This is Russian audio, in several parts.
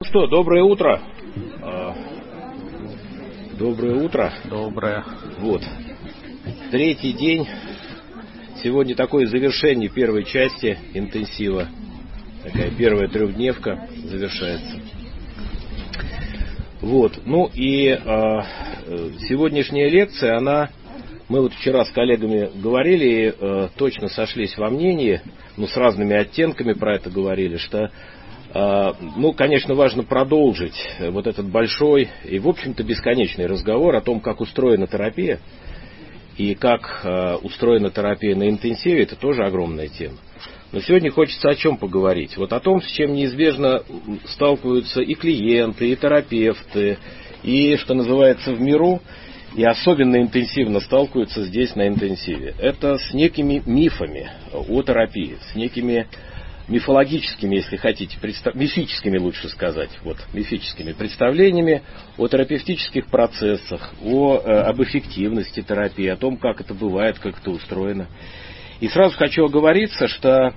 Ну что, доброе утро. Доброе утро. Доброе. Вот. Третий день. Сегодня такое завершение первой части интенсива. Такая первая трехдневка завершается. Вот. Ну и сегодняшняя лекция, мы вот вчера с коллегами говорили и точно сошлись во мнении, с разными оттенками про это говорили, что конечно, важно продолжить вот этот большой и, в общем-то, бесконечный разговор о том, как устроена терапия. И как устроена терапия на интенсиве, это тоже огромная тема. Но сегодня хочется о чем поговорить. Вот о том, с чем неизбежно сталкиваются и клиенты, и терапевты, и, что называется, в миру, и особенно интенсивно сталкиваются здесь на интенсиве. Это с некими мифами о терапии, с некими мифологическими, если хотите, мифическими лучше сказать, мифическими представлениями о терапевтических процессах, об эффективности терапии, о том, как это бывает, как это устроено. И сразу хочу оговориться, что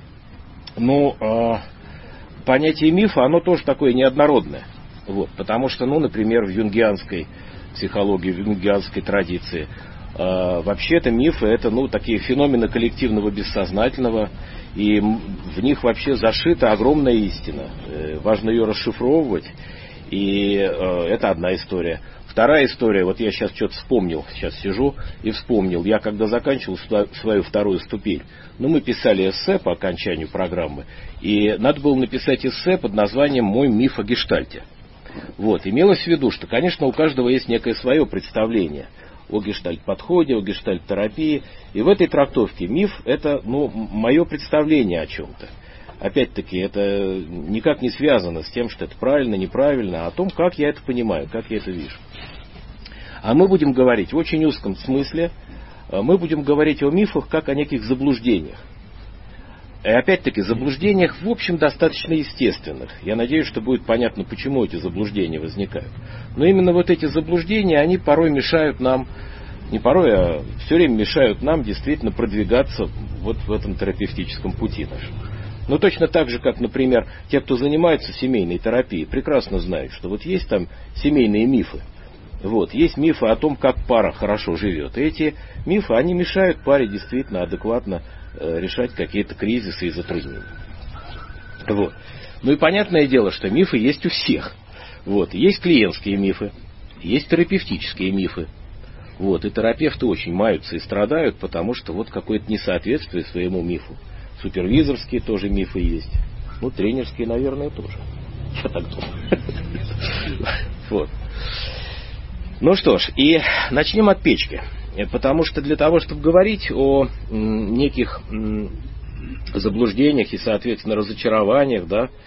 понятие мифа, оно тоже такое неоднородное. Потому что, например, в юнгианской психологии, в юнгианской традиции, вообще-то мифы это такие феномены коллективного бессознательного, и в них вообще зашита огромная истина. Важно ее расшифровывать, и это одна история. Вторая история, я сейчас что-то вспомнил, сейчас сижу и вспомнил. Я когда заканчивал свою вторую ступень, мы писали эссе по окончанию программы, и надо было написать эссе под названием «Мой миф о гештальте». Имелось в виду, что, конечно, у каждого есть некое свое представление о гештальт-подходе, о гештальт-терапии. И в этой трактовке миф – это мое представление о чем-то. Опять-таки, это никак не связано с тем, что это правильно, неправильно, а о том, как я это понимаю, как я это вижу. А мы будем говорить в очень узком смысле, мы будем говорить о мифах как о неких заблуждениях. И опять-таки, заблуждениях, в общем, достаточно естественных. Я надеюсь, что будет понятно, почему эти заблуждения возникают. Но именно эти заблуждения, они порой мешают нам, не порой, а все время мешают нам действительно продвигаться в этом терапевтическом пути нашем. Точно так же, как, например, те, кто занимается семейной терапией, прекрасно знают, что есть там семейные мифы. Есть мифы о том, как пара хорошо живет. И эти мифы, они мешают паре действительно адекватно решать какие-то кризисы и затруднения. И понятное дело, что мифы есть у всех. Есть клиентские мифы, есть терапевтические мифы. И терапевты очень маются и страдают, потому что какое-то несоответствие своему мифу. Супервизорские тоже мифы есть. Тренерские, наверное, тоже. Я так думаю. Что ж, и начнем от печки. Потому что для того, чтобы говорить о неких заблуждениях и, соответственно, разочарованиях,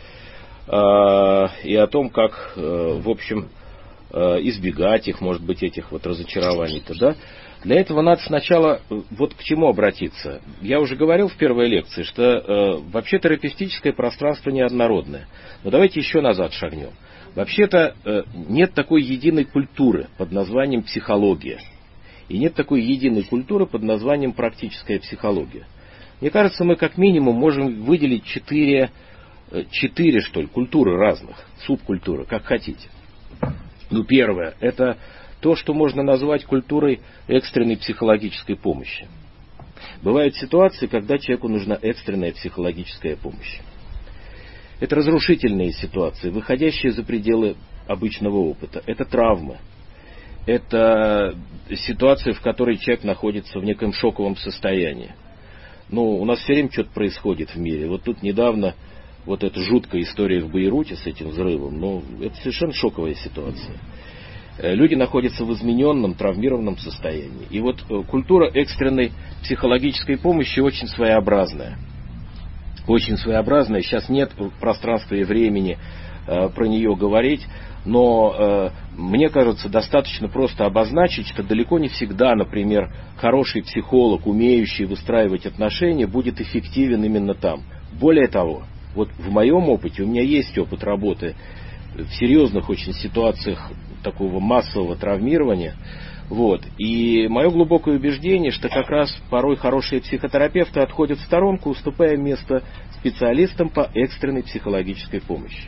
и о том, как, в общем, избегать их, может быть, этих разочарований-то, для этого надо сначала к чему обратиться. Я уже говорил в первой лекции, что вообще терапевтическое пространство неоднородное. Но давайте еще назад шагнем. Вообще-то нет такой единой культуры под названием психология. И нет такой единой культуры под названием практическая психология. Мне кажется, мы как минимум можем выделить четыре культуры разных, субкультуры, как хотите. Первое, это то, что можно назвать культурой экстренной психологической помощи. Бывают ситуации, когда человеку нужна экстренная психологическая помощь. Это разрушительные ситуации, выходящие за пределы обычного опыта. Это травмы. Это ситуация, в которой человек находится в неком шоковом состоянии. У нас все время что-то происходит в мире. Тут недавно эта жуткая история в Бейруте с этим взрывом. Это совершенно шоковая ситуация. Люди находятся в измененном, травмированном состоянии. И культура экстренной психологической помощи очень своеобразная. Очень своеобразная. Сейчас нет пространства и времени про нее говорить. Но мне кажется, достаточно просто обозначить, что далеко не всегда, например, хороший психолог, умеющий выстраивать отношения, будет эффективен именно там. Более того, в моем опыте, у меня есть опыт работы в серьезных очень ситуациях такого массового травмирования. И мое глубокое убеждение, что как раз порой хорошие психотерапевты отходят в сторонку, уступая место специалистам по экстренной психологической помощи.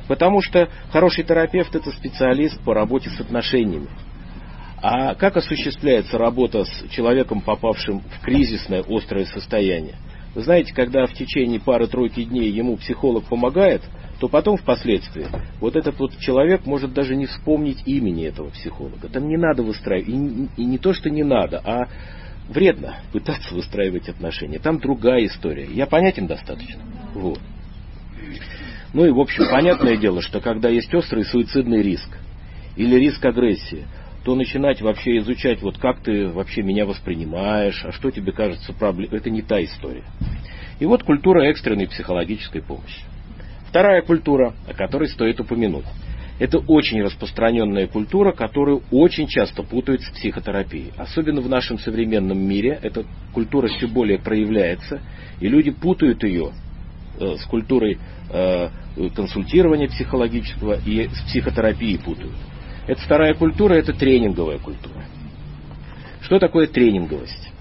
Потому что хороший терапевт — это специалист по работе с отношениями. А как осуществляется работа с человеком, попавшим в кризисное, острое состояние? Вы знаете, когда в течение пары-тройки дней ему психолог помогает, то потом впоследствии вот этот вот человек может даже не вспомнить имени этого психолога. Там не надо выстраивать, и не то, что не надо, а вредно пытаться выстраивать отношения. Там другая история. Я понятен достаточно? Вот. Ну и в общем, понятное дело, что когда есть острый суицидный риск или риск агрессии, то начинать вообще изучать, вот как ты вообще меня воспринимаешь, а что тебе кажется проблемой, это не та история. И вот культура экстренной психологической помощи. Вторая культура, о которой стоит упомянуть. Это очень распространенная культура, которую очень часто путают с психотерапией. Особенно в нашем современном мире эта культура все более проявляется, и люди путают ее с культурой консультирования психологического и с психотерапией путают. Эта вторая культура — это тренинговая культура. Что такое тренинговость?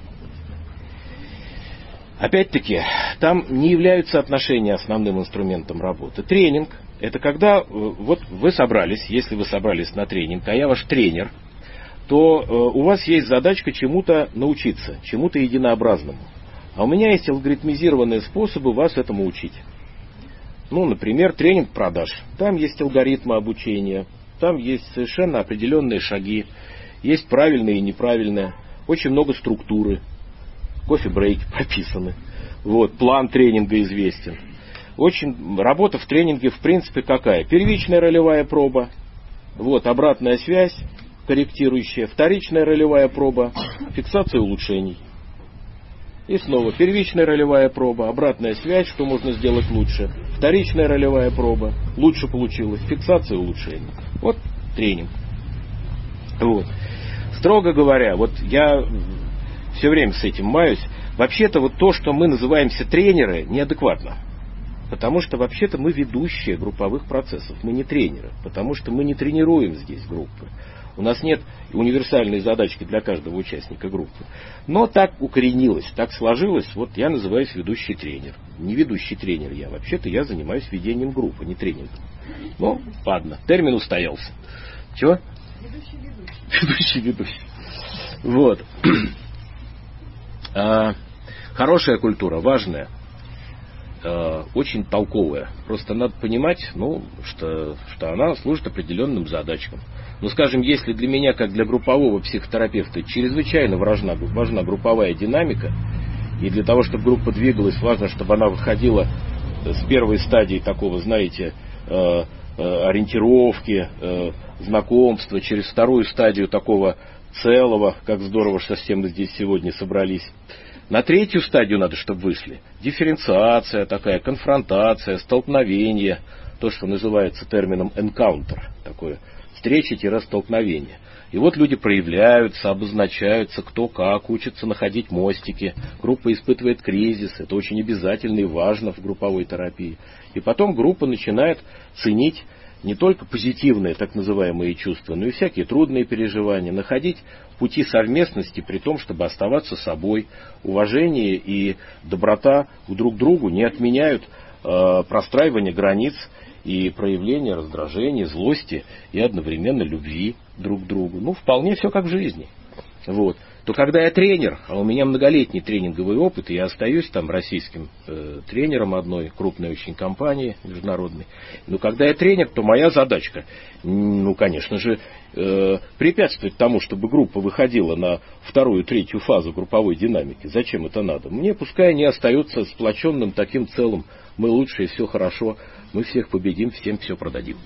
Опять-таки, там не являются отношения основным инструментом работы. Тренинг — это когда вот вы собрались, если вы собрались на тренинг, а я ваш тренер, то у вас есть задачка чему-то научиться, чему-то единообразному. А у меня есть алгоритмизированные способы вас этому учить. Ну, например, тренинг продаж. Там есть алгоритмы обучения. Там есть совершенно определенные шаги, есть правильные и неправильные, очень много структуры, кофе-брейки прописаны, вот, план тренинга известен. Работа в тренинге в принципе какая? Первичная ролевая проба, вот, обратная связь корректирующая, вторичная ролевая проба, фиксация улучшений. И снова первичная ролевая проба, обратная связь, что можно сделать лучше. Вторичная ролевая проба, лучше получилось, фиксация улучшений. Вот тренинг. Вот. Строго говоря, вот я все время с этим маюсь. Вообще-то вот то, что мы называемся тренеры, неадекватно. Потому что вообще-то мы ведущие групповых процессов, мы не тренеры. Потому что мы не тренируем здесь группы. У нас нет универсальной задачки для каждого участника группы. Но так укоренилось, так сложилось, вот я называюсь ведущий тренер. Не ведущий тренер я, вообще-то я занимаюсь ведением группы, не тренингом. Ну, ладно, термин устоялся. Чего? Ведущий. Вот. Хорошая культура, важная, очень толковая. Просто надо понимать, что она служит определенным задачкам. Ну, скажем, если для меня, как для группового психотерапевта, чрезвычайно важна групповая динамика, и для того, чтобы группа двигалась, важно, чтобы она выходила с первой стадии такого, знаете, ориентировки, знакомства, через вторую стадию такого целого, как здорово, что все мы здесь сегодня собрались. На третью стадию надо, чтобы вышли. Дифференциация такая, конфронтация, столкновение, то, что называется термином encounter, такое встреча-столкновение. И вот люди проявляются, обозначаются, кто как, учатся находить мостики. Группа испытывает кризис, это очень обязательно и важно в групповой терапии. И потом группа начинает ценить не только позитивные, так называемые чувства, но и всякие трудные переживания, находить пути совместности при том, чтобы оставаться собой. Уважение и доброта друг к другу не отменяют простраивание границ и проявление раздражения, злости и одновременно любви друг к другу. Ну, вполне все как в жизни. Вот. То когда я тренер, а у меня многолетний тренинговый опыт, и я остаюсь там российским тренером одной крупной очень компании международной, но когда я тренер, то моя задачка, конечно же, препятствовать тому, чтобы группа выходила на вторую, третью фазу групповой динамики. Зачем это надо? Мне пускай они остаются сплоченным таким целым. Мы лучшие, все хорошо, мы всех победим, всем все продадим.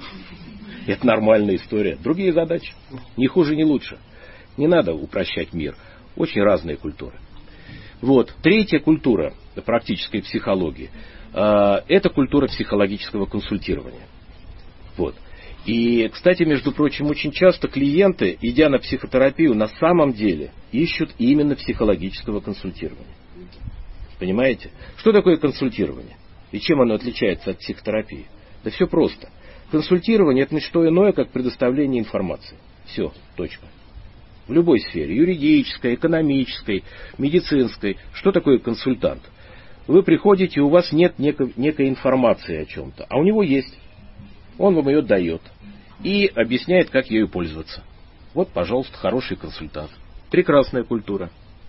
Это нормальная история. Другие задачи. Ни хуже, ни лучше. Не надо упрощать мир. Очень разные культуры. Вот. Третья культура практической психологии – это культура психологического консультирования. Вот. И, кстати, между прочим, очень часто клиенты, идя на психотерапию, на самом деле ищут именно психологического консультирования. Понимаете? Что такое консультирование? И чем оно отличается от психотерапии? Да все просто. Консультирование – это не что иное, как предоставление информации. Все, точка. В любой сфере, юридической, экономической, медицинской. Что такое консультант? Вы приходите, у вас нет некой информации о чем-то, а у него есть. Он вам ее дает и объясняет, как ею пользоваться. Вот, пожалуйста, хороший консультант. Прекрасная культура.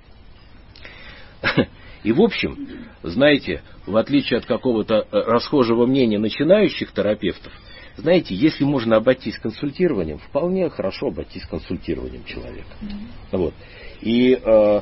И в общем, знаете, в отличие от какого-то расхожего мнения начинающих терапевтов, знаете, если можно обойтись консультированием, вполне хорошо обойтись консультированием человека. Вот. И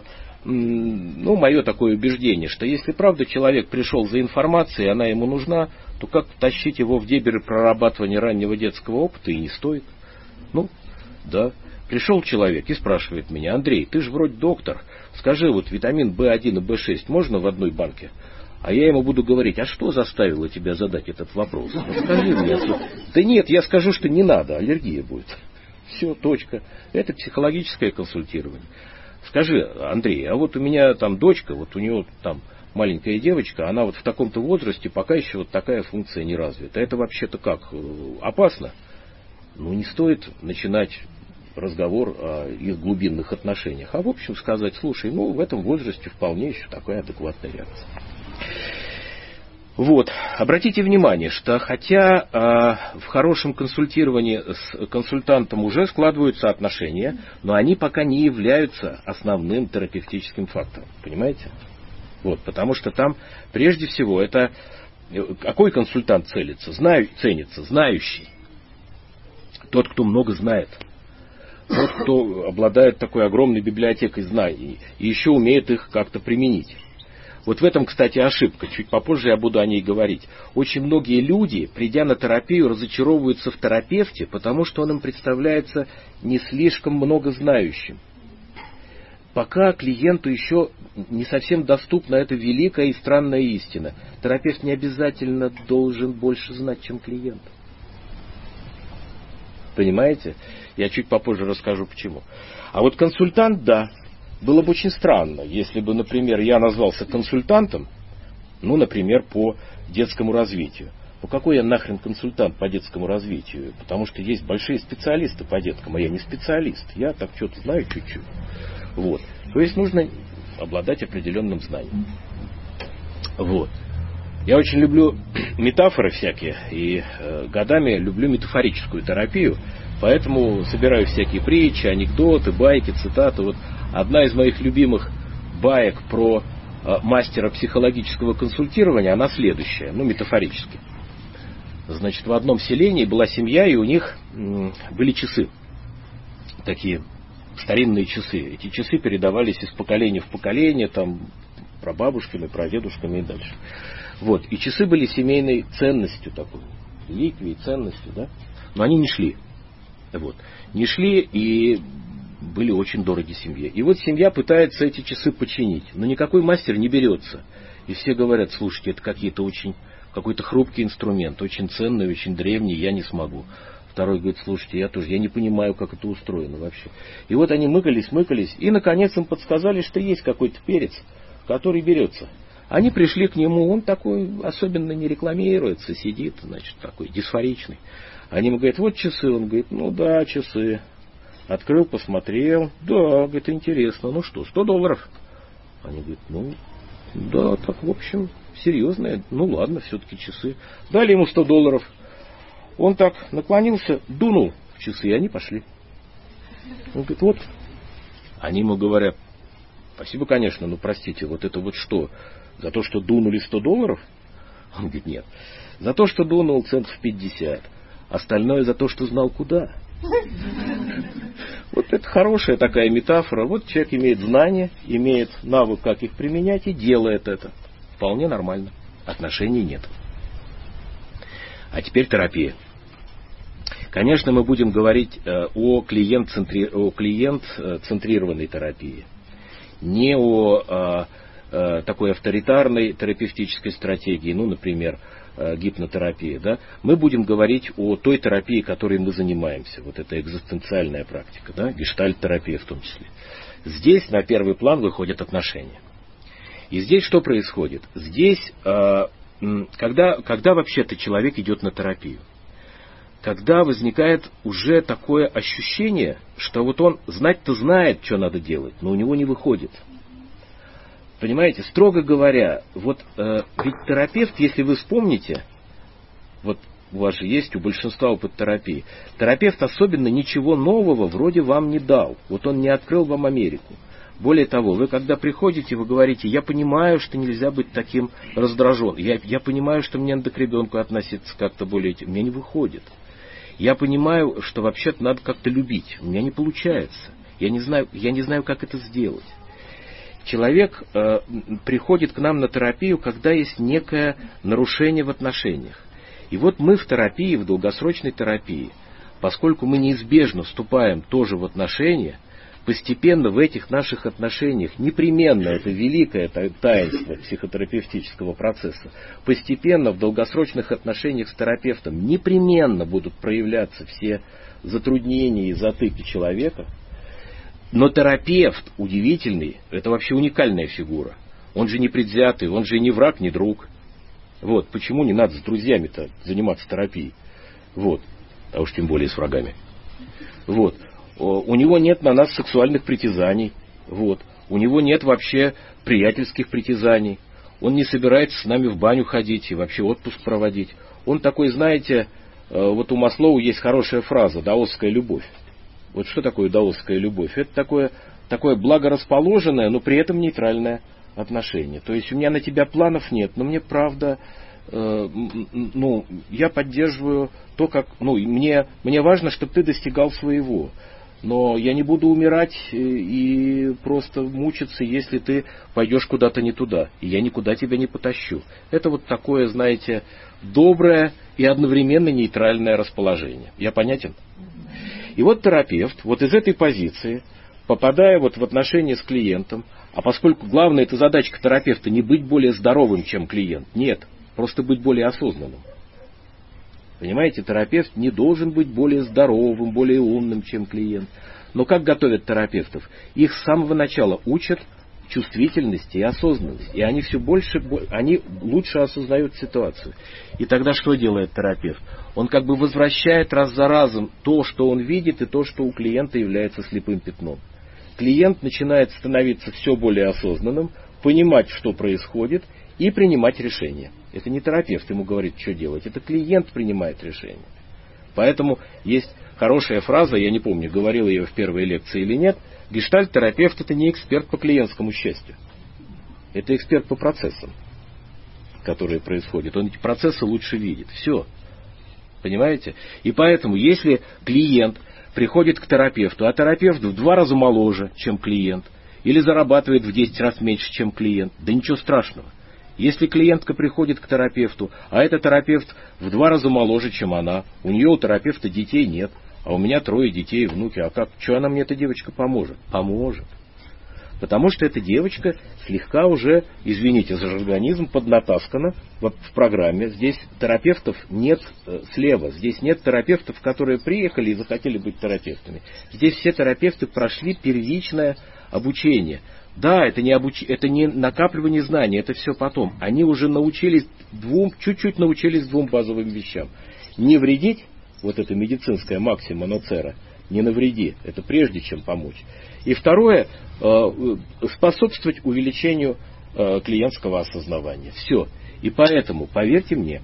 мое такое убеждение, что если правда человек пришел за информацией, она ему нужна, то как тащить его в дебри прорабатывания раннего детского опыта и не стоит. Да. Пришел человек и спрашивает меня: Андрей, ты же вроде доктор, скажи, вот витамин В1 и В6 можно в одной банке? А я ему буду говорить: а что заставило тебя задать этот вопрос? Скажи мне. Да нет, я скажу, что не надо, аллергия будет. Все, точка. Это психологическое консультирование. Скажи, Андрей, а вот у меня там дочка, вот у нее там маленькая девочка, она вот в таком-то возрасте пока еще вот такая функция не развита. Это вообще-то как? Опасно? Не стоит начинать разговор о их глубинных отношениях. А в общем сказать: слушай, в этом возрасте вполне еще такая адекватная реакция. Вот. Обратите внимание, что хотя в хорошем консультировании с консультантом уже складываются отношения, но они пока не являются основным терапевтическим фактором. Понимаете? Вот. Потому что там прежде всего это... Какой консультант ценится? Знающий. Тот, кто много знает. Тот, кто обладает такой огромной библиотекой знаний и еще умеет их как-то применить. Вот в этом, кстати, ошибка. Чуть попозже я буду о ней говорить. Очень многие люди, придя на терапию, разочаровываются в терапевте, потому что он им представляется не слишком много знающим. Пока клиенту еще не совсем доступна эта великая и странная истина. Терапевт не обязательно должен больше знать, чем клиент. Понимаете? Я чуть попозже расскажу, почему. А вот консультант, да. Было бы очень странно, если бы, например, я назвался консультантом, например, по детскому развитию. Какой я нахрен консультант по детскому развитию? Потому что есть большие специалисты по деткам, а я не специалист. Я так что-то знаю чуть-чуть. Вот. То есть нужно обладать определенным знанием. Вот. Я очень люблю метафоры всякие, и годами люблю метафорическую терапию, поэтому собираю всякие притчи, анекдоты, байки, цитаты. Вот одна из моих любимых баек про мастера психологического консультирования, она следующая, метафорически. Значит, в одном селении была семья, и у них были часы. Такие старинные часы. Эти часы передавались из поколения в поколение, там, прабабушками, прадедушками и дальше. Вот. И часы были семейной ценностью такой, реликвией, ценностью, да? Но они не шли. Вот. Не шли и были очень дороги семье. И вот семья пытается эти часы починить, но никакой мастер не берется. И все говорят: слушайте, это какой-то хрупкий инструмент, очень ценный, очень древний, я не смогу. Второй говорит: слушайте, я не понимаю, как это устроено вообще. И вот они мыкались, и наконец им подсказали, что есть какой-то перец, который берется. Они пришли к нему, он такой особенно не рекламируется, сидит, значит, такой дисфоричный. Они ему говорят: вот часы. Он говорит: да, часы. Открыл, посмотрел. Да, говорит, интересно. что, $100? Они говорят: да, так, в общем, серьезные. Ладно, все-таки часы. Дали ему $100. Он так наклонился, дунул в часы, и они пошли. Он говорит: вот. Они ему говорят: спасибо, конечно, простите, вот это вот что? За то, что дунули $100? Он говорит: нет. За то, что дунул центов 50. Остальное за то, что знал куда. Вот это хорошая такая метафора. Вот человек имеет знания, имеет навык, как их применять, и делает это. Вполне нормально. Отношений нет. А теперь терапия. Конечно, мы будем говорить о клиент-центрированной терапии. Не о такой авторитарной терапевтической стратегии, например, гипнотерапия. Да? Мы будем говорить о той терапии, которой мы занимаемся. Вот это экзистенциальная практика, да? Гештальт-терапия в том числе. Здесь на первый план выходят отношения. И здесь что происходит? Здесь, когда вообще-то человек идет на терапию? Когда возникает уже такое ощущение, что вот он знать-то знает, что надо делать, но у него не выходит. Понимаете, строго говоря, ведь терапевт, если вы вспомните, у вас же есть у большинства опыт терапии. Терапевт особенно ничего нового вроде вам не дал. Вот он не открыл вам Америку. Более того, вы когда приходите, вы говорите: я понимаю, что нельзя быть таким раздраженным. Я понимаю, что мне надо к ребенку относиться как-то более... У меня не выходит. Я понимаю, что вообще-то надо как-то любить. У меня не получается. Я не знаю, как это сделать. Человек приходит к нам на терапию, когда есть некое нарушение в отношениях. И вот мы в терапии, в долгосрочной терапии, поскольку мы неизбежно вступаем тоже в отношения, постепенно в этих наших отношениях, непременно, это великое таинство психотерапевтического процесса, постепенно в долгосрочных отношениях с терапевтом непременно будут проявляться все затруднения и затыки человека. Но терапевт удивительный, это вообще уникальная фигура. Он же не предвзятый, он же не враг, не друг. Вот, почему не надо с друзьями-то заниматься терапией? Вот, а уж тем более с врагами. Вот. У него нет на нас сексуальных притязаний. Вот. У него нет вообще приятельских притязаний. Он не собирается с нами в баню ходить и вообще отпуск проводить. Он такой, знаете, вот у Маслоу есть хорошая фраза «даосская любовь». Вот что такое даосская любовь? Это такое благорасположенное, но при этом нейтральное отношение. То есть у меня на тебя планов нет, но мне правда... я поддерживаю то, как... мне важно, чтобы ты достигал своего. Но я не буду умирать и просто мучиться, если ты пойдешь куда-то не туда. И я никуда тебя не потащу. Это вот такое, знаете, доброе и одновременно нейтральное расположение. Я понятен? И вот терапевт, вот из этой позиции, попадая вот в отношения с клиентом, а поскольку главная эта задачка терапевта не быть более здоровым, чем клиент, нет, просто быть более осознанным. Понимаете, терапевт не должен быть более здоровым, более умным, чем клиент. Но как готовят терапевтов? Их с самого начала учат чувствительности и осознанности. И они все больше, они лучше осознают ситуацию. И тогда что делает терапевт? Он как бы возвращает раз за разом то, что он видит, и то, что у клиента является слепым пятном. Клиент начинает становиться все более осознанным, понимать, что происходит, и принимать решения. Это не терапевт ему говорит, что делать, это клиент принимает решение. Поэтому есть хорошая фраза, я не помню, говорил я ее в первой лекции или нет, гештальт-терапевт — это не эксперт по клиентскому счастью. Это эксперт по процессам, которые происходят. Он эти процессы лучше видит. Все. Понимаете? И поэтому, если клиент приходит к терапевту, а терапевт в 2 раза моложе, чем клиент, или зарабатывает в 10 раз меньше, чем клиент, да ничего страшного. Если клиентка приходит к терапевту, а этот терапевт в 2 раза моложе, чем она, у нее у терапевта детей нет, а у меня 3 детей и внуки, а как? Что она мне, эта девочка, поможет? Поможет. Потому что эта девочка слегка уже, извините за жаргонизм, поднатаскана в программе. Здесь терапевтов нет слева. Здесь нет терапевтов, которые приехали и захотели быть терапевтами. Здесь все терапевты прошли первичное обучение. Да, это не накапливание знаний, это все потом. Они уже научились чуть-чуть научились 2 базовым вещам. Не вредить, вот это медицинская максима Ноцера, не навреди, это прежде чем помочь. И второе, способствовать увеличению клиентского осознавания. Все. И поэтому, поверьте мне,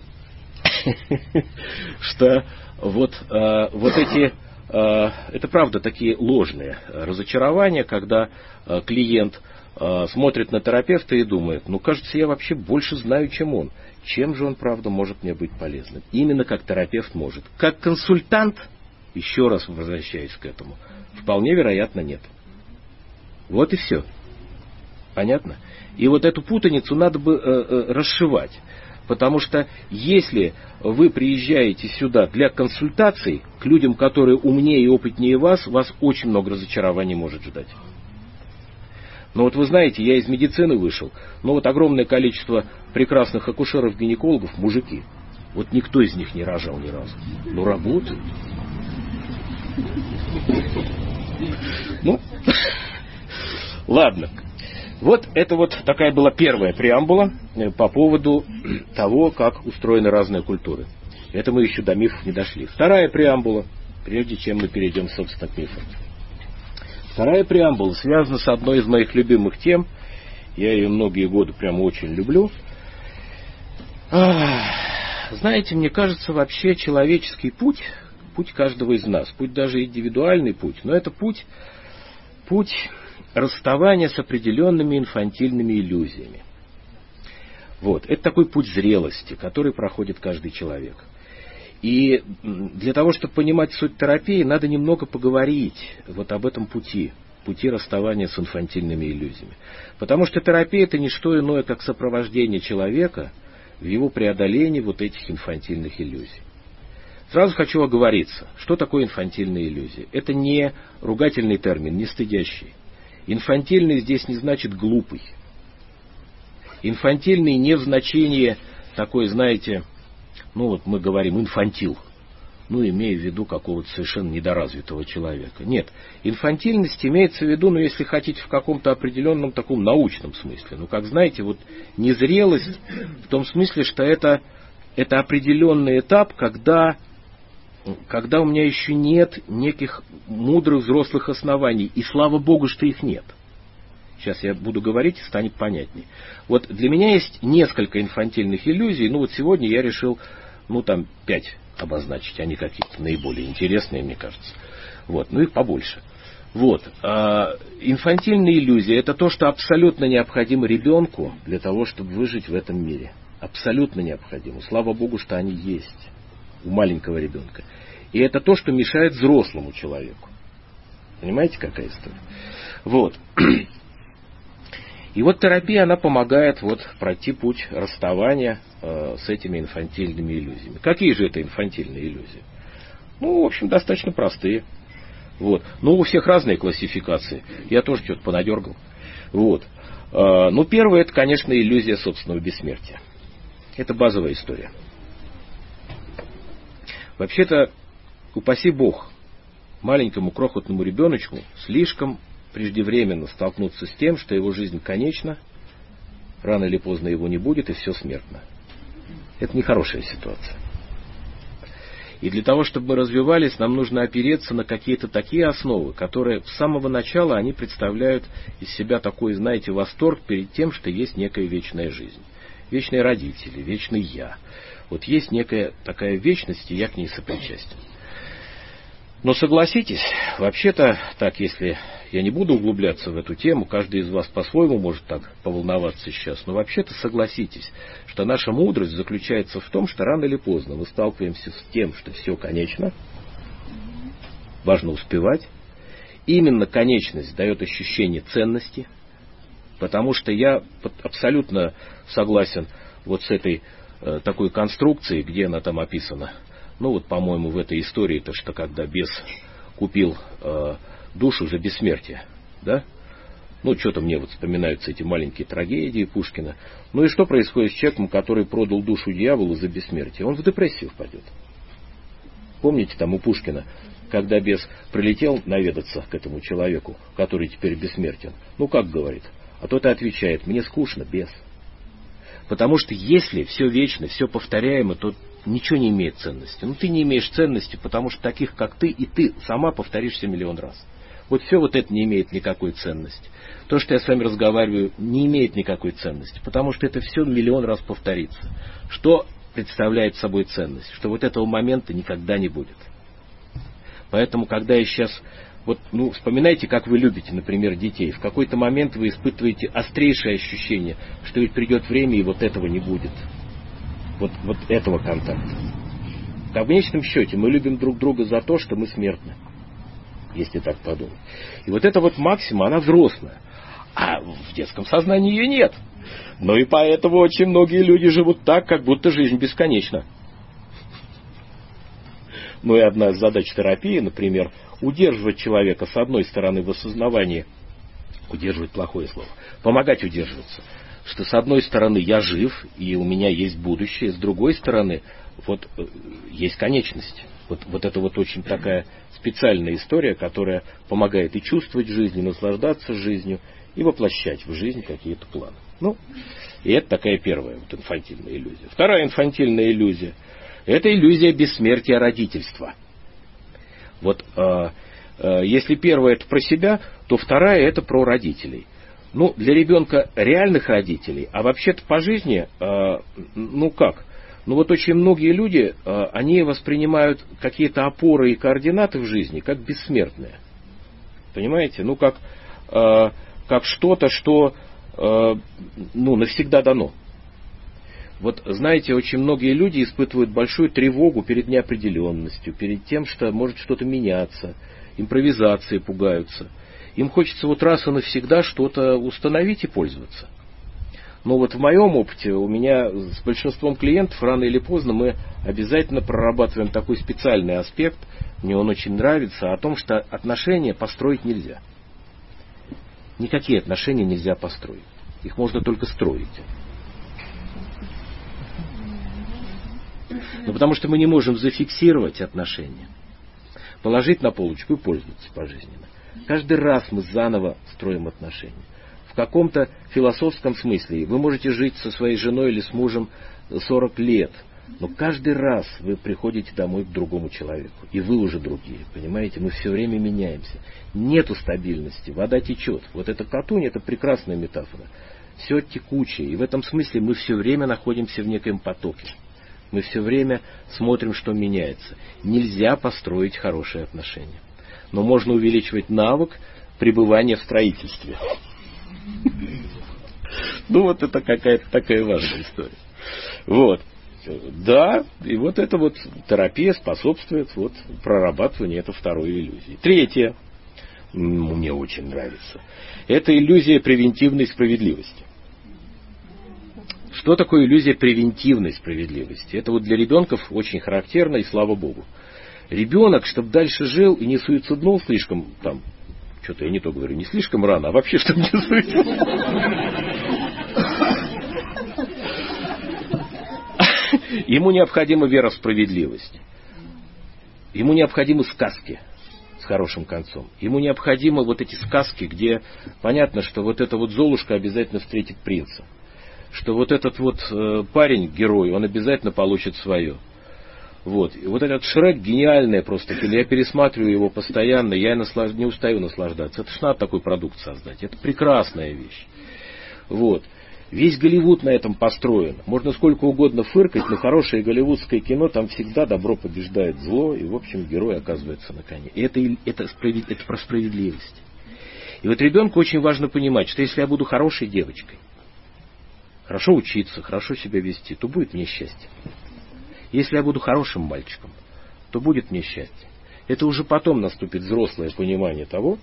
что вот эти... Это правда такие ложные разочарования, когда клиент смотрит на терапевта и думает: кажется, я вообще больше знаю, чем он. Чем же он, правда, может мне быть полезным? Именно как терапевт может. Как консультант, еще раз возвращаясь к этому, вполне вероятно нет. Вот и все. Понятно? И вот эту путаницу надо бы расшивать. Потому что если вы приезжаете сюда для консультаций к людям, которые умнее и опытнее вас очень много разочарований может ждать. Но вот вы знаете, я из медицины вышел, но вот огромное количество прекрасных акушеров-гинекологов, мужики, вот никто из них не рожал ни разу. Но работают. Ладно. Вот это вот такая была первая преамбула по поводу того, как устроены разные культуры. Это мы еще до мифов не дошли. Вторая преамбула, прежде чем мы перейдем, собственно, к мифам. Вторая преамбула связана с одной из моих любимых тем. Я ее многие годы прямо очень люблю. знаете, мне кажется, вообще человеческий путь каждого из нас, путь даже индивидуальный путь, но это путь расставания с определенными инфантильными иллюзиями. Вот. Это такой путь зрелости, который проходит каждый человек. И для того, чтобы понимать суть терапии, надо немного поговорить вот об этом пути расставания с инфантильными иллюзиями. Потому что терапия — это не что иное, как сопровождение человека в его преодолении вот этих инфантильных иллюзий. Сразу хочу оговориться, что такое инфантильные иллюзии. Это не ругательный термин, не стыдящий. Инфантильный здесь не значит глупый. Инфантильный не в значении такой, знаете, вот мы говорим инфантил, имея в виду какого-то совершенно недоразвитого человека. Нет, инфантильность имеется в виду, если хотите, в каком-то определенном таком научном смысле. Как знаете, незрелость в том смысле, что это определенный этап, когда у меня еще нет неких мудрых взрослых оснований, и слава Богу, что их нет. Сейчас я буду говорить, и станет понятней. Для меня есть несколько инфантильных иллюзий, сегодня я решил, 5 обозначить, они какие-то наиболее интересные, мне кажется. Их побольше. Инфантильные иллюзии — это то, что абсолютно необходимо ребенку для того, чтобы выжить в этом мире. Абсолютно необходимо. Слава Богу, что они есть у маленького ребенка. И это то, что мешает взрослому человеку. Понимаете, какая история? И терапия, она помогает пройти путь расставания с этими инфантильными иллюзиями. Какие же это инфантильные иллюзии? В общем, достаточно простые. У всех разные классификации. Я тоже что-то понадергал. Первое — это, конечно, иллюзия собственного бессмертия. Это базовая история. Вообще-то, упаси Бог, маленькому крохотному ребеночку слишком преждевременно столкнуться с тем, что его жизнь конечна, рано или поздно его не будет, и все смертно. Это нехорошая ситуация. И для того, чтобы мы развивались, нам нужно опереться на какие-то такие основы, которые с самого начала они представляют из себя такой, знаете, восторг перед тем, что есть некая вечная жизнь. Вечные родители, вечный я. Есть некая такая вечность, и я к ней сопричастен. Но согласитесь, вообще-то, так, если я не буду углубляться в эту тему, каждый из вас по-своему может так поволноваться сейчас, но вообще-то согласитесь, что наша мудрость заключается в том, что рано или поздно мы сталкиваемся с тем, что все конечно, важно успевать. Именно конечность дает ощущение ценности, потому что я абсолютно согласен с этой такой конструкцией, где она там описана. По-моему, в этой истории, то, что когда бес купил душу за бессмертие, да? Что-то мне вспоминаются эти маленькие трагедии Пушкина. И что происходит с человеком, который продал душу дьяволу за бессмертие? Он в депрессию впадет. Помните, там у Пушкина, когда бес прилетел наведаться к этому человеку, который теперь бессмертен, как говорит? А тот и отвечает: мне скучно, бес. Потому что если все вечно, все повторяемо, то ничего не имеет ценности. Ты не имеешь ценности, потому что таких, как ты, и ты сама повторишься миллион раз. Все это не имеет никакой ценности. То, что я с вами разговариваю, не имеет никакой ценности, потому что это все миллион раз повторится. Что представляет собой ценность? Что этого момента никогда не будет. Поэтому, когда я сейчас... вспоминайте, как вы любите, например, детей. В какой-то момент вы испытываете острейшее ощущение, что ведь придет время, и этого не будет. Этого контакта. В конечном счете мы любим друг друга за то, что мы смертны. Если так подумать. И эта максима, она взрослая. А в детском сознании ее нет. И поэтому очень многие люди живут так, как будто жизнь бесконечна. И одна из задач терапии, например, удерживать человека с одной стороны в осознавании, удерживать плохое слово, помогать удерживаться, что с одной стороны я жив, и у меня есть будущее, с другой стороны есть конечность. Это очень такая специальная история, которая помогает и чувствовать жизнь, и наслаждаться жизнью, и воплощать в жизнь какие-то планы. И это такая первая инфантильная иллюзия. Вторая инфантильная иллюзия — это иллюзия бессмертия родительства. Если первая — это про себя, то вторая — это про родителей. Для ребенка реальных родителей, а вообще-то по жизни, Но вот очень многие люди, они воспринимают какие-то опоры и координаты в жизни как бессмертные. Понимаете? Ну, как что-то, что навсегда дано. Вот, знаете, очень многие люди испытывают большую тревогу перед неопределенностью, перед тем, что может что-то меняться, импровизации пугаются. Им хочется вот раз и навсегда что-то установить и пользоваться. Но вот в моем опыте, у меня с большинством клиентов рано или поздно мы обязательно прорабатываем такой специальный аспект, мне он очень нравится, о том, что отношения построить нельзя. Никакие отношения нельзя построить. Их можно только строить. Но потому что мы не можем зафиксировать отношения, положить на полочку и пользоваться пожизненно. Каждый раз мы заново строим отношения. В каком-то философском смысле вы можете жить со своей женой или с мужем 40 лет, но каждый раз вы приходите домой к другому человеку, и вы уже другие, понимаете? Мы все время меняемся. Нету стабильности, вода течет. Вот эта Катунь, это прекрасная метафора. Все текучее, и в этом смысле мы все время находимся в некоем потоке. Мы все время смотрим, что меняется. Нельзя построить хорошие отношения. Но можно увеличивать навык пребывания в строительстве. Ну, вот это какая-то такая важная история. Вот. Да, и вот эта вот терапия способствует вот прорабатыванию этой второй иллюзии. Третья, мне очень нравится, это иллюзия превентивной справедливости. Что такое иллюзия превентивной справедливости? Это вот для ребенков очень характерно, и слава Богу. Ребенок, чтобы дальше жил и не суициднул слишком, там, что-то я не то говорю, не слишком рано, а вообще, чтобы не суициднул. Ему необходима вера в справедливость. Ему необходимы сказки с хорошим концом. Ему необходимы вот эти сказки, где понятно, что вот эта вот Золушка обязательно встретит принца. Что вот этот вот парень, герой, он обязательно получит свое. Вот. И вот этот Шрек гениальный просто. Я пересматриваю его постоянно, я не устаю наслаждаться. Это ж надо такой продукт создать. Это прекрасная вещь. Вот. Весь Голливуд на этом построен. Можно сколько угодно фыркать, но хорошее голливудское кино, там всегда добро побеждает зло, и, в общем, герой оказывается на коне. И это про справедливость. И вот ребенку очень важно понимать, что если я буду хорошей девочкой, хорошо учиться, хорошо себя вести, то будет мне счастье. Если я буду хорошим мальчиком, то будет мне счастье. Это уже потом наступит взрослое понимание того,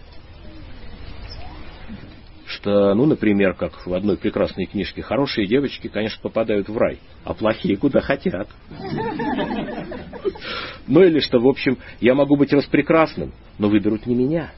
что, например, как в одной прекрасной книжке, хорошие девочки, конечно, попадают в рай, а плохие куда хотят. Ну или что, в общем, я могу быть распрекрасным, но выберут не меня.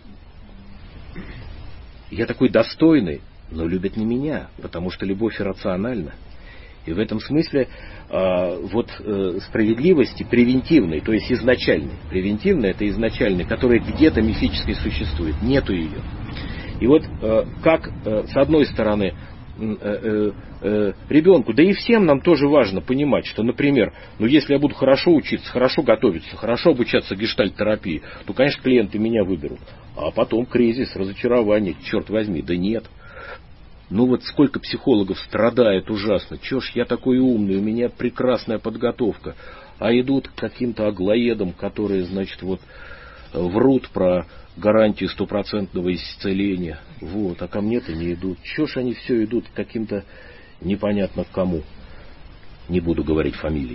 Я такой достойный, но любят не меня, потому что любовь иррациональна. И в этом смысле справедливости превентивной, то есть изначальной. Превентивной — это изначальной, которая где-то мифически существует. Нету ее. И вот как, с одной стороны, ребенку, да и всем нам тоже важно понимать, что, например, если я буду хорошо учиться, хорошо готовиться, хорошо обучаться гештальт-терапии, то, конечно, клиенты меня выберут. А потом кризис, разочарование, черт возьми, да нет. Вот сколько психологов страдает ужасно. Чё ж я такой умный, у меня прекрасная подготовка. А идут к каким-то аглоедам, которые, значит, врут про гарантию стопроцентного исцеления. А ко мне-то не идут. Чё ж они все идут к каким-то непонятно кому. Не буду говорить фамилий.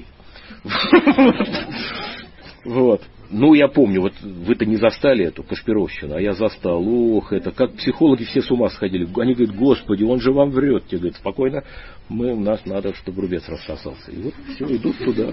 Я помню, вы-то не застали эту Кашпировщину, а я застал. Это как психологи все с ума сходили. Они говорят: Господи, он же вам врет. Те говорят: спокойно, нас надо, чтобы рубец рассосался. И все, идут туда.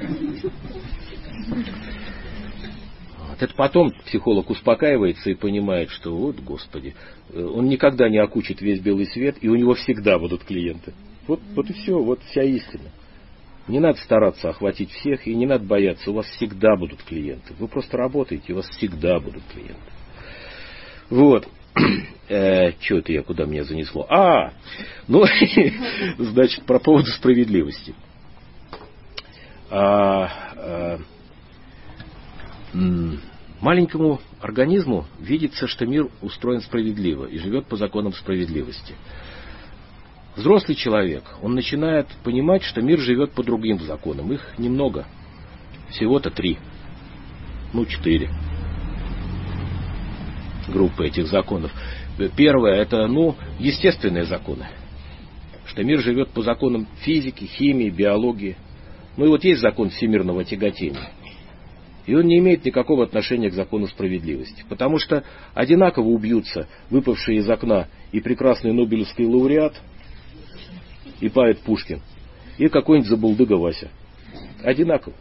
Это потом психолог успокаивается и понимает, что Господи, он никогда не окучит весь белый свет, и у него всегда будут клиенты. Вот и все, вся истина. Не надо стараться охватить всех, и не надо бояться, у вас всегда будут клиенты. Вы просто работаете, у вас всегда будут клиенты. Что это я, куда меня занесло? Значит, про поводу справедливости. Маленькому организму видится, что мир устроен справедливо и живет по законам справедливости. Взрослый человек, он начинает понимать, что мир живет по другим законам. Их немного. Всего-то 3. 4 группы этих законов. Первое, это, естественные законы. Что мир живет по законам физики, химии, биологии. И вот есть закон всемирного тяготения. И он не имеет никакого отношения к закону справедливости. Потому что одинаково убьются выпавшие из окна и прекрасный нобелевский лауреат, и поэт Пушкин, и какой-нибудь забулдыга Вася. Одинаково.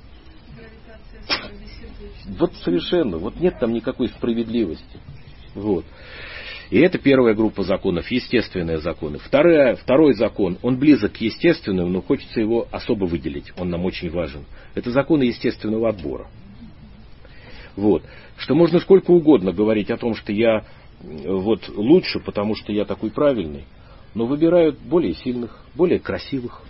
Вот совершенно. Вот нет там никакой справедливости. Вот. И это первая группа законов, естественные законы. Второй закон, он близок к естественному, но хочется его особо выделить. Он нам очень важен. Это законы естественного отбора. Вот. Что можно сколько угодно говорить о том, что я лучше, потому что я такой правильный, но выбирают более сильных, более красивых,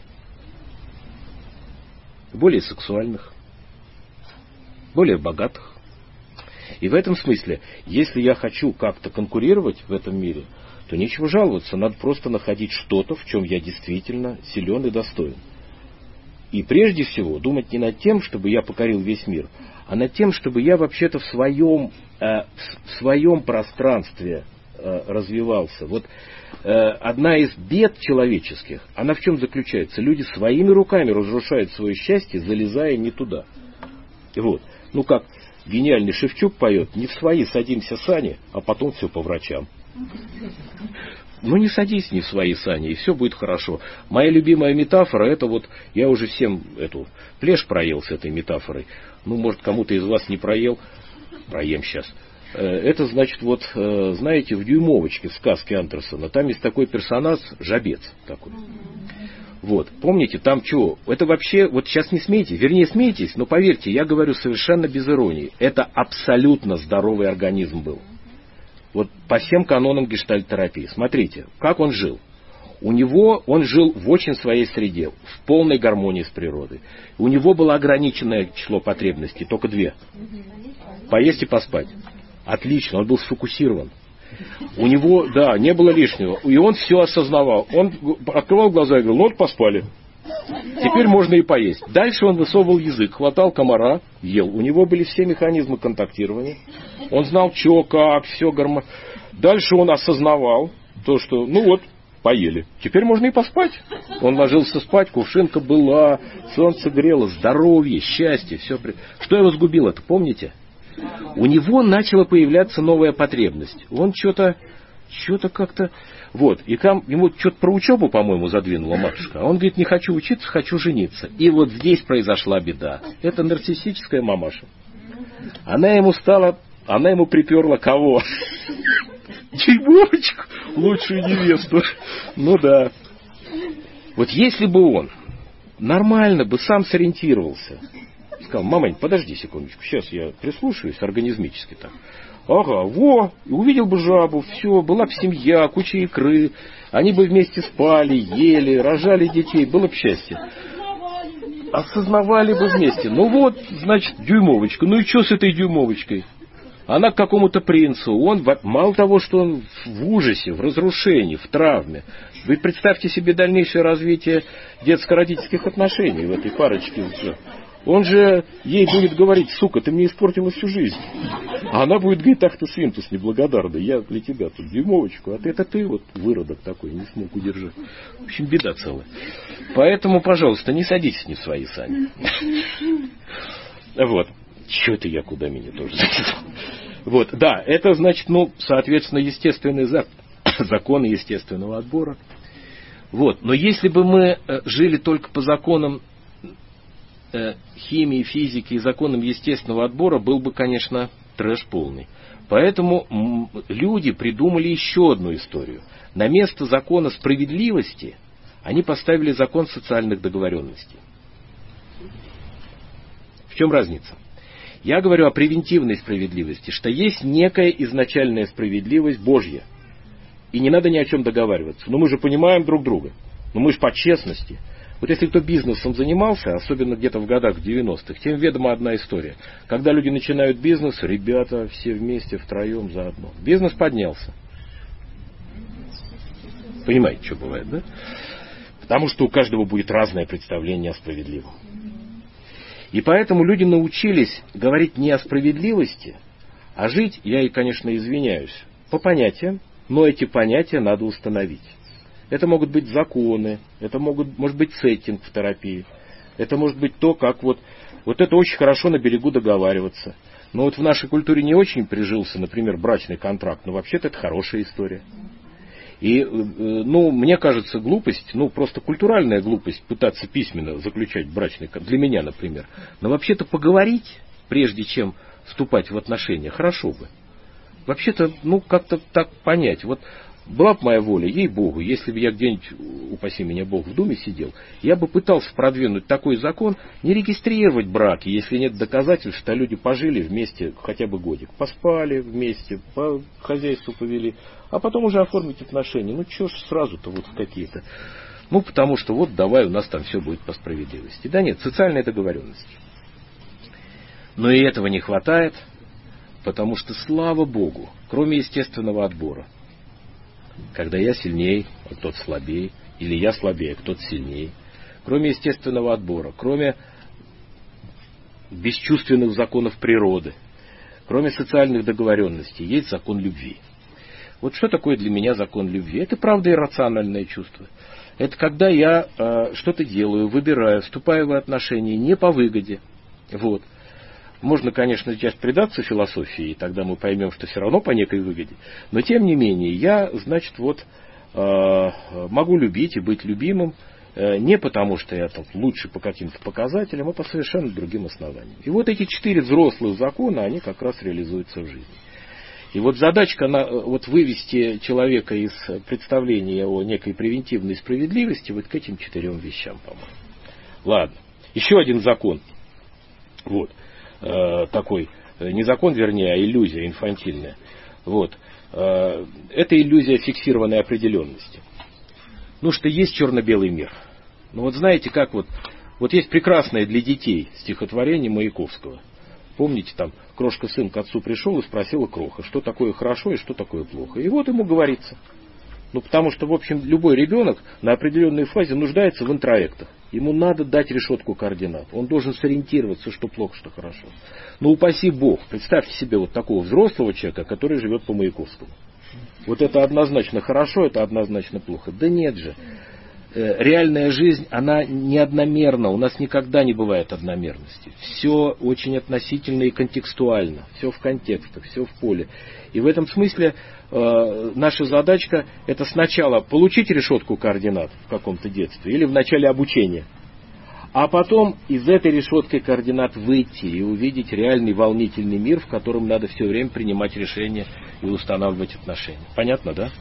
более сексуальных, более богатых. И в этом смысле, если я хочу как-то конкурировать в этом мире, то нечего жаловаться, надо просто находить что-то, в чем я действительно силен и достоин. И прежде всего думать не над тем, чтобы я покорил весь мир, а над тем, чтобы я вообще-то в своем пространстве развивался. Вот одна из бед человеческих, она в чем заключается? Люди своими руками разрушают свое счастье, залезая не туда. Вот. Как гениальный Шевчук поет: не в свои садимся сани, а потом все по врачам. Не садись не в свои сани, и все будет хорошо. Моя любимая метафора, это я уже всем эту плешь проел с этой метафорой. Может, кому-то из вас не проел, проем сейчас. Это значит, знаете, в «Дюймовочке» в сказке Андерсона, там есть такой персонаж, жабец такой. Помните, там что? Это вообще, сейчас не смейтесь, вернее смейтесь, но поверьте, я говорю совершенно без иронии. Это абсолютно здоровый организм был. По всем канонам гештальт-терапии. Смотрите, как он жил. Он жил в очень своей среде, в полной гармонии с природой. У него было ограниченное число потребностей, только 2. Поесть и поспать. Отлично, он был сфокусирован. У него, не было лишнего. И он все осознавал. Он открывал глаза и говорил: поспали. Теперь можно и поесть. Дальше он высовывал язык, хватал комара, ел. У него были все механизмы контактирования. Он знал, что, как, все гармонично. Дальше он осознавал то, что, поели. Теперь можно и поспать. Он ложился спать, кувшинка была, солнце грело, здоровье, счастье, все. Что его сгубило-то, помните? У него начала появляться новая потребность. Он что-то как-то... И там ему что-то про учебу, по-моему, задвинула матушка. А он говорит: не хочу учиться, хочу жениться. И здесь произошла беда. Это нарциссическая мамаша. Она ему приперла кого? Дюймовочку, лучшую невесту. Да. Если бы он нормально бы сам сориентировался, сказал: мамань, подожди секундочку, сейчас я прислушаюсь организмически так. Ага, и увидел бы жабу, все, была бы семья, куча икры, они бы вместе спали, ели, рожали детей, было бы счастье. Осознавали бы вместе. Значит, дюймовочка. И что с этой дюймовочкой? Она к какому-то принцу. Он, мало того, что он в ужасе, в разрушении, в травме. Вы представьте себе дальнейшее развитие детско-родительских отношений в этой парочке. Он же ей будет говорить: сука, ты мне испортила всю жизнь. А она будет говорить: ах ты свинтус неблагодарный, я для тебя тут дюймовочку, а это ты выродок такой, не смог удержать. В общем, беда целая. Поэтому, пожалуйста, не садитесь не в свои сани. Что это я куда меня тоже завел? Это значит, соответственно, естественные законы естественного отбора. Но если бы мы жили только по законам химии, физики и законам естественного отбора, был бы, конечно, трэш полный. Поэтому люди придумали еще одну историю. На место закона справедливости они поставили закон социальных договоренностей. В чем разница? Я говорю о превентивной справедливости, что есть некая изначальная справедливость Божья. И не надо ни о чем договариваться. Мы же понимаем друг друга. Мы же по честности. Если кто бизнесом занимался, особенно где-то в годах 90-х, тем ведома одна история. Когда люди начинают бизнес, ребята все вместе, втроем, заодно. Бизнес поднялся. Понимаете, что бывает, да? Потому что у каждого будет разное представление о справедливом. И поэтому люди научились говорить не о справедливости, а жить, я, конечно, извиняюсь, по понятиям, но эти понятия надо установить. Это могут быть законы, это может быть сеттинг в терапии, это может быть то, как вот это очень хорошо на берегу договариваться. Но вот в нашей культуре не очень прижился, например, брачный контракт, но вообще-то это хорошая история. И, мне кажется, глупость, просто культуральная глупость пытаться письменно заключать брачный контракт, для меня, например. Но вообще-то поговорить, прежде чем вступать в отношения, хорошо бы. Вообще-то, как-то так понять. Вот была бы моя воля, ей-богу, если бы я где-нибудь, упаси меня Бог, в Думе сидел, я бы пытался продвинуть такой закон, не регистрировать браки, если нет доказательств, что люди пожили вместе хотя бы годик, поспали вместе, по хозяйству повели, а потом уже оформить отношения. Чего ж сразу-то вот какие-то. Потому что давай у нас там все будет по справедливости. Да нет, социальная договоренность. Но и этого не хватает, потому что, слава Богу, кроме естественного отбора, когда я сильнее, а кто-то слабее, или я слабее, а кто-то сильнее, кроме естественного отбора, кроме бесчувственных законов природы, кроме социальных договоренностей, есть закон любви. Вот что такое для меня закон любви? Это, правда, иррациональное чувство. Это когда я что-то делаю, выбираю, вступаю в отношения не по выгоде. Вот. Можно, конечно, сейчас предаться философии, и тогда мы поймем, что все равно по некой выгоде. Но, тем не менее, я, могу любить и быть любимым не потому, что я там лучше по каким-то показателям, а по совершенно другим основаниям. И вот эти 4 взрослых закона, они как раз реализуются в жизни. И вот задачка вывести человека из представления о некой превентивной справедливости вот к этим 4 вещам, по-моему. Ладно. Еще один закон. Такой, не закон, вернее, а иллюзия инфантильная. Это иллюзия фиксированной определенности. Что есть черно-белый мир. Знаете, как есть прекрасное для детей стихотворение Маяковского. Помните, там, крошка-сын к отцу пришел и спросила кроха, что такое хорошо и что такое плохо. И вот ему говорится. Потому что, в общем, любой ребенок на определенной фазе нуждается в интроектах. Ему надо дать решетку координат. Он должен сориентироваться, что плохо, что хорошо. Упаси Бог, представьте себе такого взрослого человека, который живет по Маяковскому. Это однозначно хорошо, это однозначно плохо. Да нет же. Реальная жизнь, она не одномерна. У нас никогда не бывает одномерности. Все очень относительно и контекстуально. Все в контекстах, все в поле. И в этом смысле наша задачка — это сначала получить решетку координат в каком-то детстве или в начале обучения, а потом из этой решетки координат выйти и увидеть реальный волнительный мир, в котором надо все время принимать решения и устанавливать отношения. Понятно, да?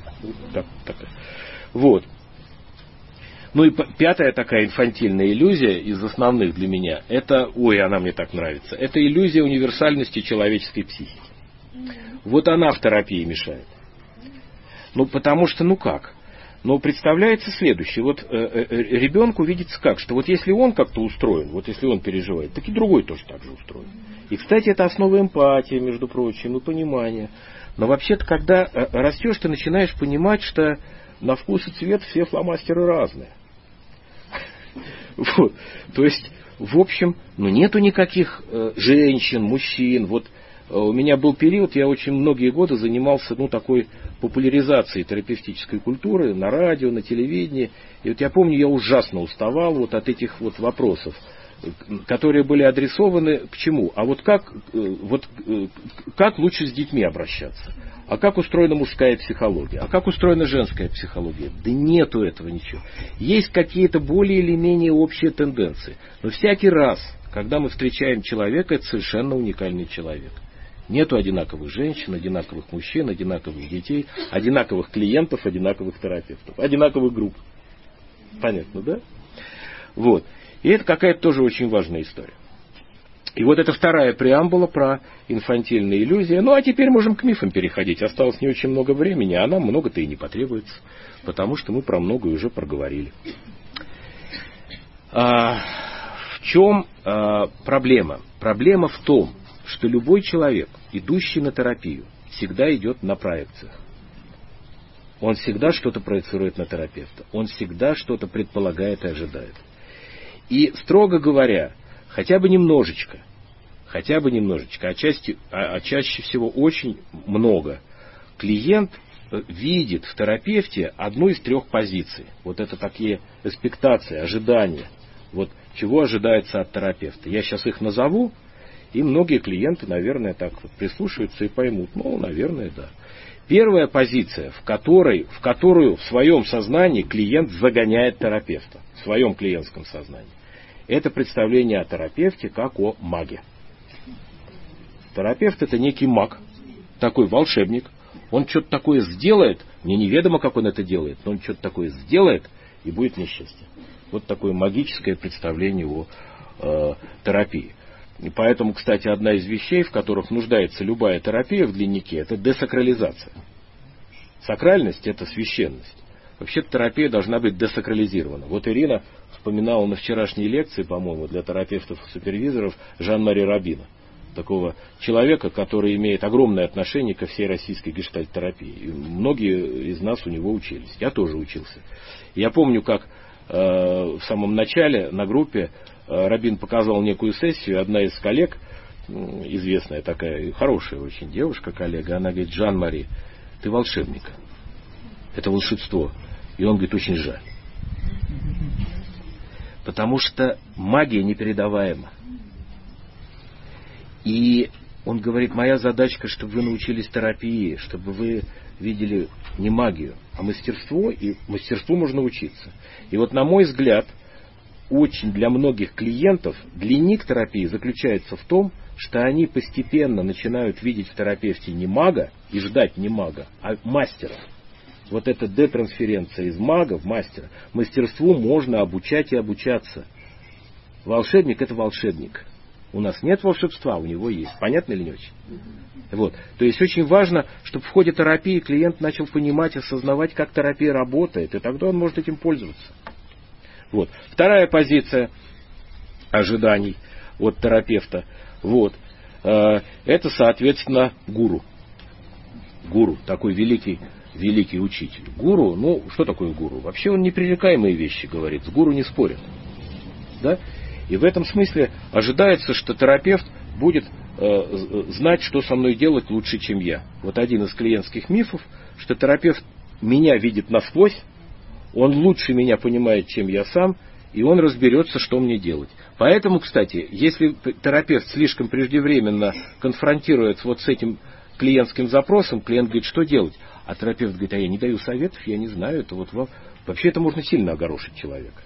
И 5-я такая инфантильная иллюзия из основных для меня, она мне так нравится, это иллюзия универсальности человеческой психики. Она в терапии мешает. Потому что, как? Представляется следующее. Ребенку видится как, что если он как-то устроен, если он переживает, так и другой тоже так же устроен. И, кстати, это основа эмпатии, между прочим, и понимания. Но вообще-то, когда растешь, ты начинаешь понимать, что на вкус и цвет все фломастеры разные. То есть, в общем, нету никаких женщин, мужчин. У меня был период, я очень многие годы занимался такой популяризацией терапевтической культуры на радио, на телевидении. И я помню, я ужасно уставал от этих вопросов, которые были адресованы к чему? Как лучше с детьми обращаться? А как устроена мужская психология? А как устроена женская психология? Да нету этого ничего. Есть какие-то более или менее общие тенденции. Но всякий раз, когда мы встречаем человека, это совершенно уникальный человек. Нету одинаковых женщин, одинаковых мужчин, одинаковых детей, одинаковых клиентов, одинаковых терапевтов, одинаковых групп. Понятно, да? И это какая-то тоже очень важная история. И это 2-я преамбула про инфантильные иллюзии. А теперь можем к мифам переходить. Осталось не очень много времени, а нам много-то и не потребуется, потому что мы про многое уже проговорили. В чем проблема? Проблема в том, что любой человек, идущий на терапию, всегда идет на проекциях. Он всегда что-то проецирует на терапевта. Он всегда что-то предполагает и ожидает. И, строго говоря, хотя бы немножечко, а чаще всего очень много, клиент видит в терапевте одну из трех позиций. Вот это такие экспектации, ожидания. Вот чего ожидается от терапевта. Я сейчас их назову, и многие клиенты, наверное, так вот прислушаются и поймут. Ну, наверное, да. Первая позиция, в которую в своем сознании клиент загоняет терапевта, в своем клиентском сознании, это представление о терапевте как о маге. Терапевт — это некий маг, такой волшебник. Он что-то такое сделает, мне неведомо, как он это делает, но он что-то такое сделает, и будет несчастье. Вот такое магическое представление о терапии. И поэтому, кстати, одна из вещей, в которых нуждается любая терапия в длиннике, это десакрализация. Сакральность — это священность. Вообще-то терапия должна быть десакрализирована. Вот Ирина вспоминала на вчерашней лекции, по-моему, для терапевтов и супервизоров Жан-Мари Рабина. Такого человека, который имеет огромное отношение ко всей российской гештальт-терапии. И многие из нас у него учились. Я тоже учился. Я помню, как в самом начале на группе Рабин показал некую сессию. Одна из коллег, известная такая, хорошая очень девушка, коллега, она говорит: Жан-Мари, ты волшебник. Это волшебство. И он говорит: очень жаль. Потому что магия непередаваема. И он говорит: моя задачка, чтобы вы научились терапии, чтобы вы видели не магию, а мастерство, и мастерству можно учиться. И вот, на мой взгляд, очень для многих клиентов длинник терапии заключается в том, что они постепенно начинают видеть в терапевте не мага и ждать не мага, а мастера. Вот эта детрансференция из мага в мастера. Мастерству можно обучать и обучаться. Волшебник — это волшебник. У нас нет волшебства, у него есть. Понятно или не очень? Вот. То есть очень важно, чтобы в ходе терапии клиент начал понимать, осознавать, как терапия работает, и тогда он может этим пользоваться. Вот. Вторая позиция ожиданий от терапевта. Вот. Это, соответственно, гуру. Гуру, такой великий учитель. Гуру, ну, что такое гуру? Вообще он непререкаемые вещи говорит, с гуру не спорят. Да? И в этом смысле ожидается, что терапевт будет знать, что со мной делать лучше, чем я. Вот один из клиентских мифов, что терапевт меня видит насквозь, он лучше меня понимает, чем я сам, и он разберется, что мне делать. Поэтому, кстати, если терапевт слишком преждевременно конфронтирует вот с этим клиентским запросом, клиент говорит: что делать? А терапевт говорит: а я не даю советов, я не знаю, это вот вам... Вообще это можно сильно огорошить человека.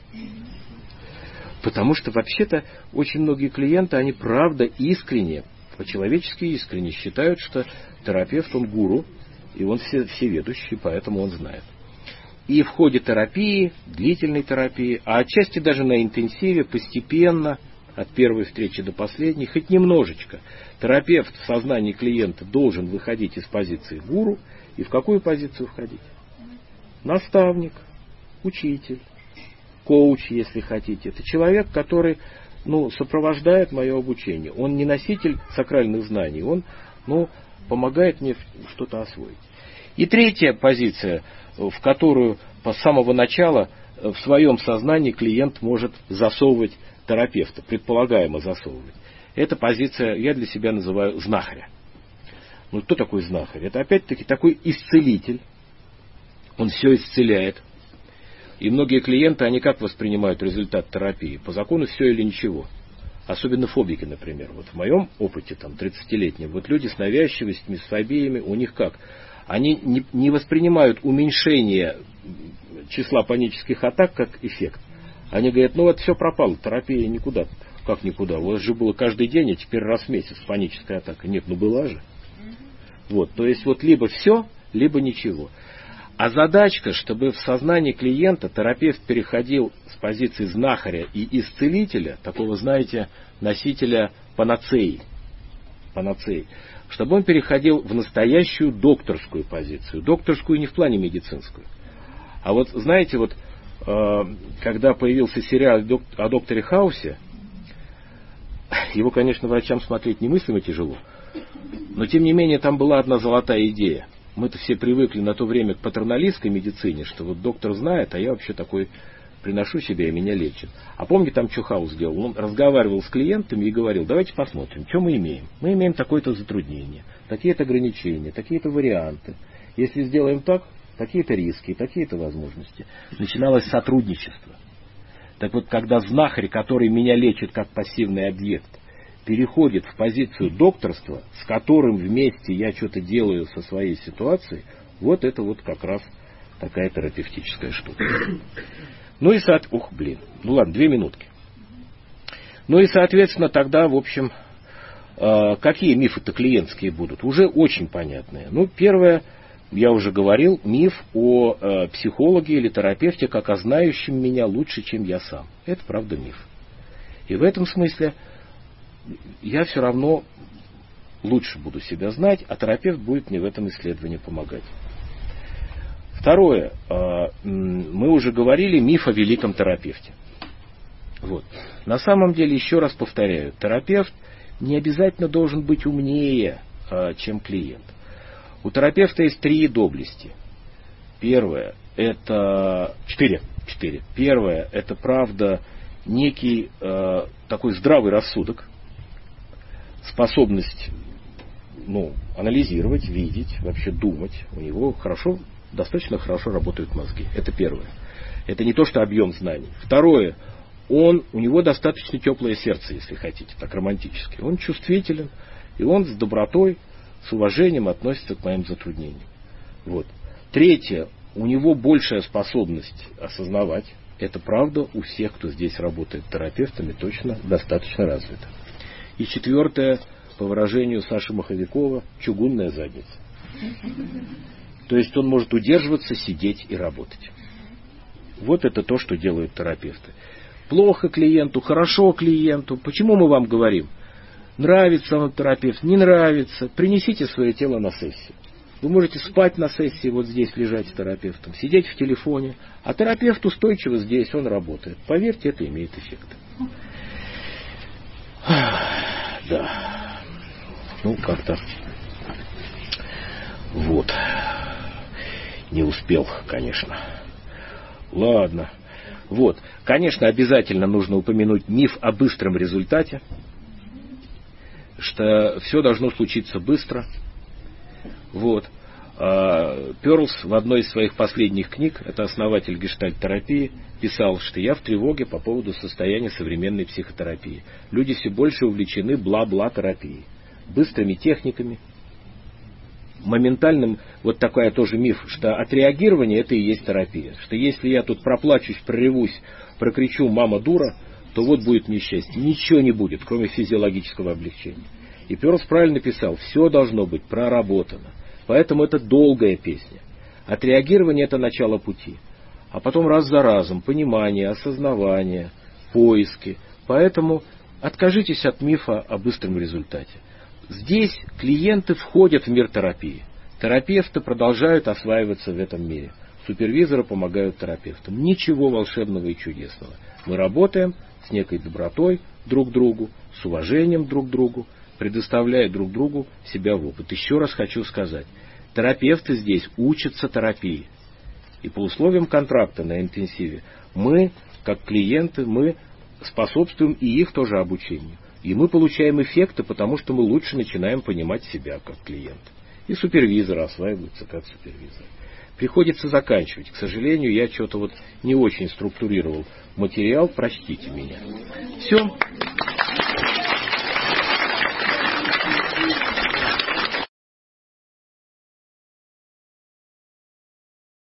Потому что вообще-то очень многие клиенты, они правда искренне, по-человечески искренне считают, что терапевт, он гуру, и он всеведущий, поэтому он знает. И в ходе терапии, длительной терапии, а отчасти даже на интенсиве, постепенно, от первой встречи до последней, хоть немножечко, терапевт в сознании клиента должен выходить из позиции гуру. И в какую позицию входить? Наставник, учитель, коуч, если хотите. Это человек, который сопровождает мое обучение. Он не носитель сакральных знаний, он помогает мне что-то освоить. И третья позиция, в которую с самого начала в своем сознании клиент может засовывать терапевта, предполагаемо засовывать. Эта позиция я для себя называю знахаря. Кто такой знахарь? Это опять-таки такой исцелитель. Он все исцеляет. И многие клиенты, они как воспринимают результат терапии? По закону все или ничего. Особенно фобики, например. Вот в моем опыте, 30-летнем, вот люди с навязчивостями, с фобиями, у них как? Они не воспринимают уменьшение числа панических атак как эффект. Они говорят: все пропало, терапия никуда. Как никуда? У вас же было каждый день, а теперь раз в месяц паническая атака. Нет, была же. Вот, то есть либо все, либо ничего. А задачка, чтобы в сознании клиента терапевт переходил с позиции знахаря и исцелителя, такого, знаете, носителя панацеи, чтобы он переходил в настоящую докторскую позицию. Докторскую не в плане медицинскую. А знаете, когда появился сериал о докторе Хаусе, его, конечно, врачам смотреть немыслимо тяжело, но тем не менее там была одна золотая идея. мы-то все привыкли на то время к патерналистской медицине, что вот доктор знает, а я вообще такой приношу себя, и меня лечат. А помните, там Чухаус сделал? Он разговаривал с клиентами и говорил: давайте посмотрим, что мы имеем. Мы имеем такое-то затруднение, такие-то ограничения, такие-то варианты. Если сделаем так, такие-то риски, такие-то возможности. Начиналось сотрудничество. Так вот, когда знахарь, который меня лечит как пассивный объект, переходит в позицию докторства, с которым вместе я что-то делаю со своей ситуацией, вот это вот как раз такая терапевтическая штука. Ну и ладно, 2 минутки. Ну и, соответственно, тогда, в общем, какие мифы-то клиентские будут? Уже очень понятные. Ну, первое, я уже говорил, миф о психологе или терапевте, как о знающем меня лучше, чем я сам. Это, правда, миф. И в этом смысле я все равно лучше буду себя знать, а терапевт будет мне в этом исследовании помогать. Второе, мы уже говорили, миф о великом терапевте. Вот. На самом деле, еще раз повторяю, терапевт не обязательно должен быть умнее, чем клиент. У терапевта есть 3 доблести. Первое, это 4. Первое, это, правда, некий такой здравый рассудок, способность анализировать, видеть, вообще думать. У него достаточно хорошо работают мозги. Это первое. Это не то, что объем знаний. Второе, у него достаточно теплое сердце, если хотите, так романтически. Он чувствителен, и он с добротой, с уважением относится к моим затруднениям. Вот. Третье, у него большая способность осознавать. Это правда у всех, кто здесь работает терапевтами, точно достаточно развита. И четвертое, по выражению Саши Маховикова, чугунная задница. То есть он может удерживаться, сидеть и работать. Вот это то, что делают терапевты. Плохо клиенту, хорошо клиенту. Почему мы вам говорим? Нравится вам терапевт, не нравится. Принесите свое тело на сессию. Вы можете спать на сессии, вот здесь лежать с терапевтом, сидеть в телефоне. А терапевт устойчиво здесь, он работает. Поверьте, это имеет эффект. Да. Как-то. Вот. Не успел, конечно. Ладно. Вот. Конечно, обязательно нужно упомянуть миф о быстром результате. Что все должно случиться быстро. Вот. Перлс в одной из своих последних книг, это основатель гештальт-терапии, писал, что я в тревоге по поводу состояния современной психотерапии. Люди все больше увлечены бла-бла-терапией. Быстрыми техниками, моментальным, вот такой тоже миф, что отреагирование это и есть терапия. Что если я тут проплачусь, проревусь, прокричу «мама дура», то вот будет несчастье. Ничего не будет, кроме физиологического облегчения. И Перлс правильно писал, все должно быть проработано. Поэтому это долгая песня. Отреагирование это начало пути. А потом раз за разом понимание, осознавание, поиски. Поэтому откажитесь от мифа о быстром результате. Здесь клиенты входят в мир терапии. Терапевты продолжают осваиваться в этом мире. Супервизоры помогают терапевтам. Ничего волшебного и чудесного. Мы работаем с некой добротой друг к другу, с уважением друг к другу, предоставляя друг другу себя в опыт. Еще раз хочу сказать, терапевты здесь учатся терапии. И по условиям контракта на интенсиве мы, как клиенты, мы способствуем и их тоже обучению. И мы получаем эффекты, потому что мы лучше начинаем понимать себя как клиент. И супервизоры осваиваются как супервизоры. Приходится заканчивать. К сожалению, я что-то не очень структурировал материал. Простите меня. Все.